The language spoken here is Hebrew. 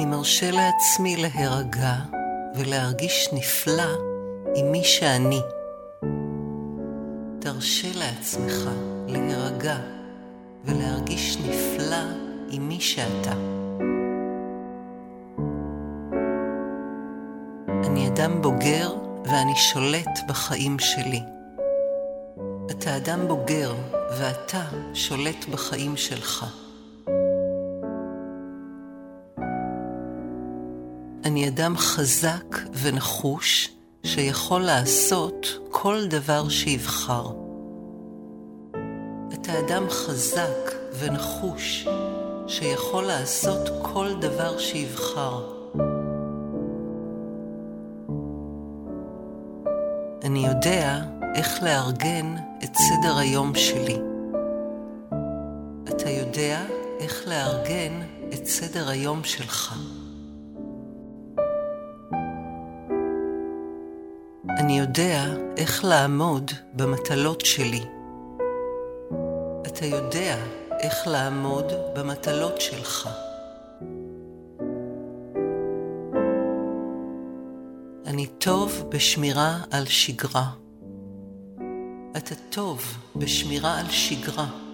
אני מרשה לעצמי להירגע ולהרגיש נפלא עם מי שאני. תרשה לעצמך להירגע ולהרגיש נפלא עם מי שאתה. אני אדם בוגר ואני שולט בחיים שלי. אתה אדם בוגר ואתה שולט בחיים שלך. אני אדם חזק ונחוש שיכול לעשות כל דבר שיבחר. אתה אדם חזק ונחוש שיכול לעשות כל דבר שיבחר. אני יודע איך לארגן את סדר היום שלי. אתה יודע איך לארגן את סדר היום שלך. אני יודע איך לעמוד במטלות שלי. אתה יודע איך לעמוד במטלות שלך. אני טוב בשמירה על שגרה. אתה טוב בשמירה על שגרה.